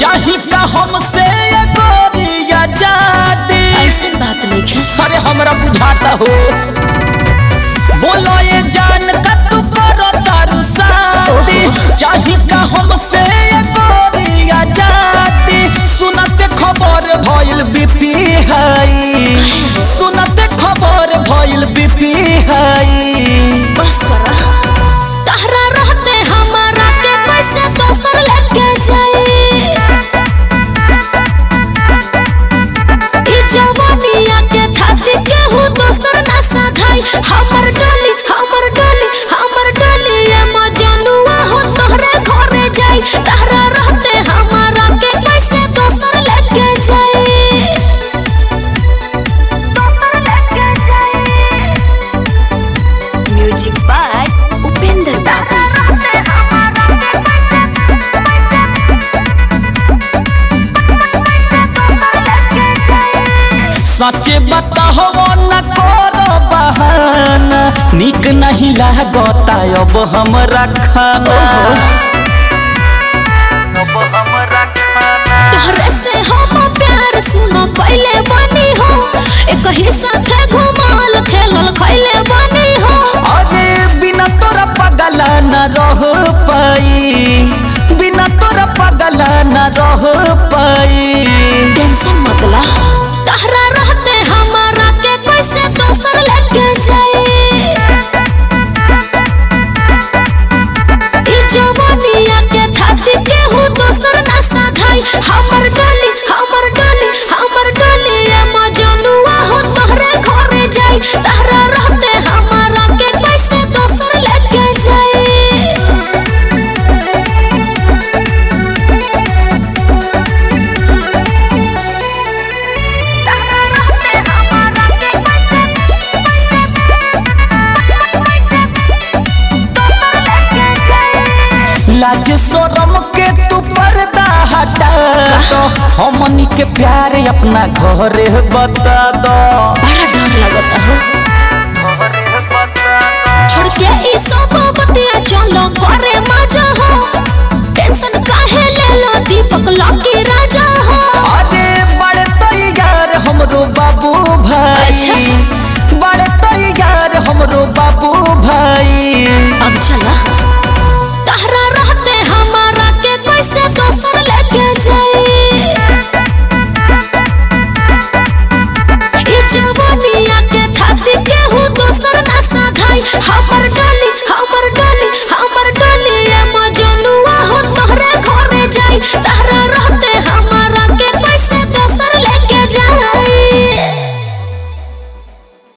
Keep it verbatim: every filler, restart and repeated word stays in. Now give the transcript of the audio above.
चाही का हमसे गोरिया जादी। ऐसे बात नहीं है। अरे हमरा बुझाता हो बोलो ये जान का तू करो तारू शादी। चाही का हमसे गोरिया जादी। सुनते खबर भइल बीपी हाई। सुनते खबर भइल बीपी हाई। बस करा तहरा रहते हमारा के पैसे दोसर लेके जाए। ई जवानिया के थाती के हूँ दोसर ना साधाई। हमर डोली हमर डोली हमर डोली ये मजनुआ हो तोहरे घरे जाई। तहरा रहते हमारा के पैसे दोसर लेके जाए। दोसर लेके जाए। म्यूजिक बाय उपेंद्र बाबू। सच्चे बताहो न करो बहाना। निक नहीं लागता अब हमरा खाना। अब हमरा खाना तोहरे से हम प्यार सुनो कैले बनी हो। एक ही साथे घुमाल खेलल कैले बनी हो। अरे बिना तोरा पगला न रह पाई। बिना तोरा पगला न रह पाई। टेंशन मत ला तहरा रहते हमारा के पैसे दोसर लेके जाए। ई जवानिया के थाती के हूँ दोसर ना साधाई। हमर डोली हमर डोली हमर डोली ये मजनुआ हो तोहरे घरे जाई। तहरा रहते हमारा के पैसे दोसर लेके जाए। लाज शरम के तू पर्दा हटा दो। हमनी के प्यार अपना घरे बता दो। बड़ा डर लगता हो छोड़ के ई सब बतिया चलो घरे मजा हो। टेंशन काहे ले लो दीपक